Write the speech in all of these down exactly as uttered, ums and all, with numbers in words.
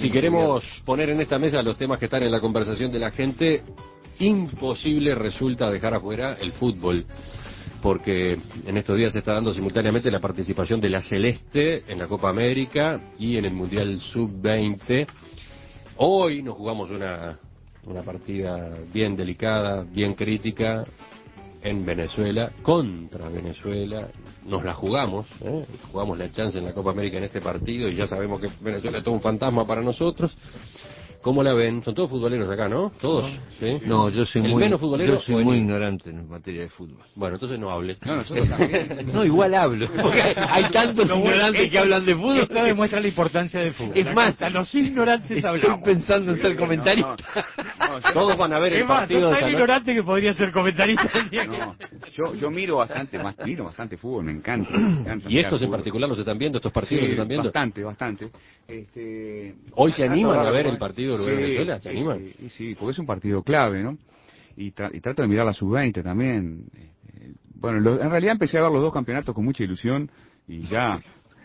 Si queremos poner en esta mesa los temas que están en la conversación de la gente, imposible resulta dejar afuera el fútbol, porque en estos días se está dando simultáneamente la participación de la Celeste en la Copa América y en el Mundial sub veinte. Hoy nos jugamos una, una partida bien delicada, bien crítica, en Venezuela, contra Venezuela. Nos la jugamos, ¿eh? Jugamos la chance en la Copa América en este partido y ya sabemos que Venezuela es todo un fantasma para nosotros. ¿Cómo la ven? Son todos futboleros acá, ¿no? Todos, ¿sí? No, yo soy ¿El muy, menos futbolero yo soy o muy el- ignorante en materia de fútbol. Bueno, entonces no hables. No, nosotros también. No, igual hablo, porque hay tantos No, bueno, ignorantes esto- que hablan de fútbol. Esto demuestra la importancia del fútbol. Es más, hasta los ignorantes estoy hablamos. pensando en ser comentarista. No, no, yo- Todos van a ver el Es más, partido sos de tan esta noche. ignorante que podría ser comentarista. no, yo, yo miro bastante, más, miro bastante fútbol, me encanta. Me encanta ¿Y mirar estos en fútbol. particular los están viendo? ¿Estos partidos Sí, los están viendo? bastante, bastante. Este, ¿Hoy se animan a ver Sí, el partido Uruguay-Venezuela? ¿Se sí, animan? Sí, sí, porque es un partido clave, ¿no? Y, tra- y trato de mirar la sub veinte también. Eh, bueno, lo- en realidad empecé a ver los dos campeonatos con mucha ilusión y ya,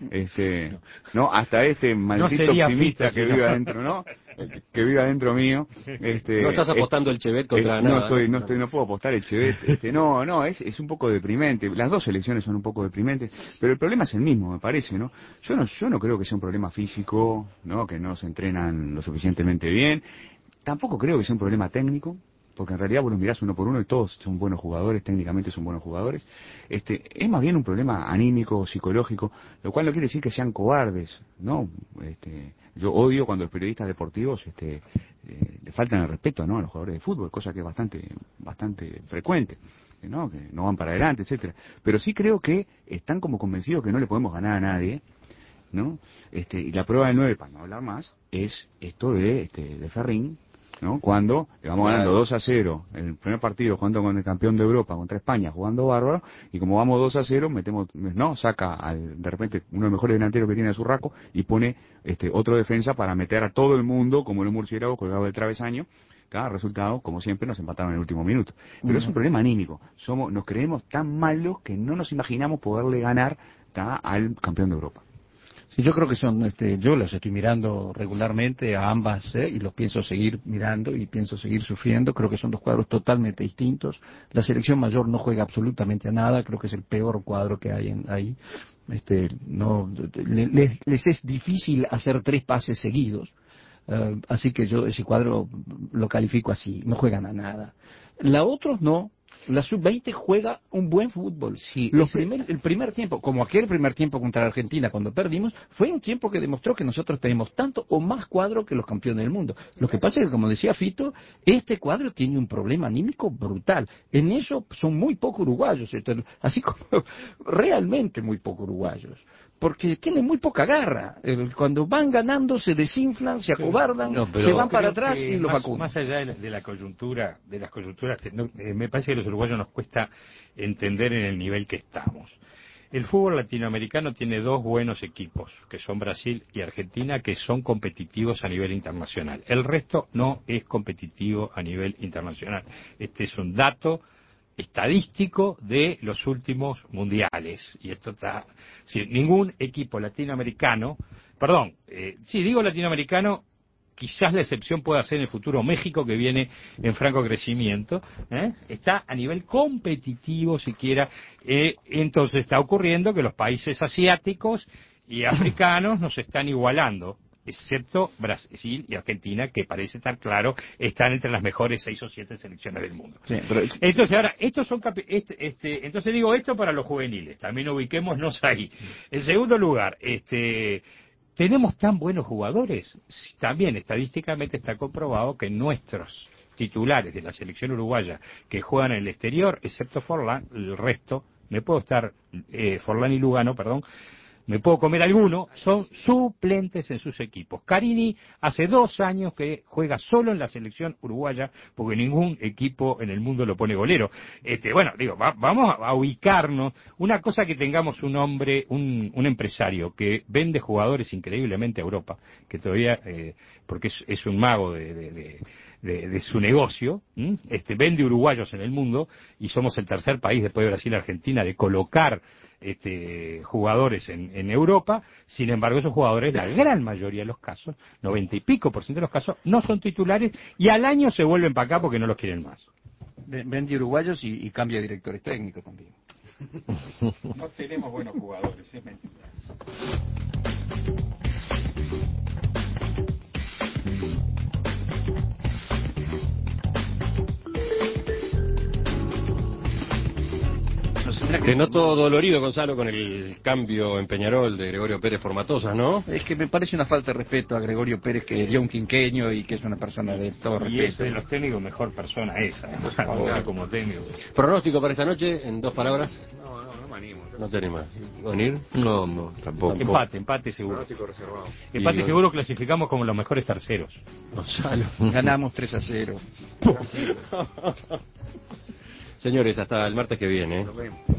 este, no, hasta este maldito sería optimista Fito, que sino- vive adentro, ¿no? Que vive adentro mío. Este, No estás es- apostando el Chevet contra eh, nada. No estoy, no estoy, no puedo apostar el Chevet. Este, no, no, es, es un poco deprimente. Las dos selecciones son un poco deprimentes, pero el problema es el mismo, me parece, ¿no? Yo no, yo no creo que sea un problema físico, ¿no? Que no se entrenan lo suficientemente bien. Tampoco creo que sea un problema técnico, porque en realidad vos los mirás uno por uno y todos son buenos jugadores, técnicamente son buenos jugadores. Este, es más bien un problema anímico, psicológico, lo cual no quiere decir que sean cobardes, ¿no? Este, yo odio cuando los periodistas deportivos este, eh, le faltan el respeto, ¿no? A los jugadores de fútbol, cosa que es bastante, bastante frecuente, ¿no? Que no van para adelante, etcétera. Pero sí creo que están como convencidos que no le podemos ganar a nadie, ¿no? Este, y la prueba del nueve, para no hablar más, es esto de, este, de Ferrín, ¿no? Cuando le vamos ganando dos a cero en el primer partido, jugando con el campeón de Europa, contra España, jugando bárbaro, y como vamos dos a cero, metemos, no, saca al, de repente uno de los mejores delanteros que tiene a su raco y pone este otro defensa para meter a todo el mundo, como los murciélagos colgado del travesaño. Cada resultado, como siempre, nos empataron en el último minuto. Pero uh-huh. Es un problema anímico. Somos, nos creemos tan malos que no nos imaginamos poderle ganar ¿tá? Al campeón de Europa. Sí, yo creo que son, este, yo los estoy mirando regularmente a ambas, ¿eh? Y los pienso seguir mirando y pienso seguir sufriendo. Creo que son dos cuadros totalmente distintos. La selección mayor no juega absolutamente a nada. Creo que es el peor cuadro que hay en, ahí. Este, no, les, les es difícil hacer tres pases seguidos. Uh, así que yo ese cuadro lo califico así. No juegan a nada. La otros no. La sub veinte juega un buen fútbol. Sí, Los ese... primer, el primer tiempo, como aquel primer tiempo contra Argentina cuando perdimos, fue un tiempo que demostró que nosotros tenemos tanto o más cuadro que los campeones del mundo. Lo que pasa es que, como decía Fito, este cuadro tiene un problema anímico brutal. En eso son muy pocos uruguayos, así como realmente muy pocos uruguayos. Porque tienen muy poca garra. Cuando van ganando se desinflan, se acobardan, no, se van para atrás y los más, vacunan. Más allá de la, de la coyuntura, de las coyunturas, no, eh, me parece que a los uruguayos nos cuesta entender en el nivel que estamos. El fútbol latinoamericano tiene dos buenos equipos, que son Brasil y Argentina, que son competitivos a nivel internacional. El resto no es competitivo a nivel internacional. Este es un dato estadístico de los últimos mundiales, y esto está, si ningún equipo latinoamericano, perdón, eh, sí digo latinoamericano, quizás la excepción pueda ser en el futuro México, que viene en franco crecimiento, ¿eh? Está a nivel competitivo siquiera, eh, entonces está ocurriendo que los países asiáticos y africanos nos están igualando, excepto Brasil y Argentina, que parece estar claro, están entre las mejores seis o siete selecciones del mundo. Sí, pero... Entonces, ahora, estos son capi- este, este, entonces digo esto para los juveniles, también ubiquémonos ahí. En segundo lugar, este, ¿tenemos tan buenos jugadores? También estadísticamente está comprobado que nuestros titulares de la selección uruguaya que juegan en el exterior, excepto Forlán, el resto, me puedo estar, eh, Forlán y Lugano, perdón, me puedo comer alguno, son suplentes en sus equipos. Carini hace dos años que juega solo en la selección uruguaya, porque ningún equipo en el mundo lo pone golero. Este, bueno, digo, va, vamos a ubicarnos. Una cosa que tengamos un hombre, un, un empresario que vende jugadores increíblemente a Europa, que todavía, eh, porque es, es un mago de, de, de, de, de su negocio, ¿m? este vende uruguayos en el mundo y somos el tercer país después de Brasil y Argentina de colocar este, jugadores en, en Europa. Sin embargo, esos jugadores, la gran mayoría de los casos, noventa y pico por ciento de los casos, no son titulares y al año se vuelven para acá porque no los quieren más. Vende uruguayos y, y cambia directores técnicos también. No tenemos buenos jugadores, es mentira. Te noto dolorido, Gonzalo, con el cambio en Peñarol de Gregorio Pérez por Matosas, ¿no? Es que me parece una falta de respeto a Gregorio Pérez, que dio un quinqueño y que es una persona de todo Y es respeto. de los técnicos mejor persona esa, ¿no? O sea, como técnico. Pronóstico para esta noche, en dos palabras. No, no, no me animo. No te animas. ¿Venir? No, no, tampoco. Empate, empate seguro. Pronóstico reservado. Empate Y- seguro clasificamos como los mejores terceros. Gonzalo. Ganamos tres a cero. Señores, hasta el martes que viene. ¿eh? Nos vemos.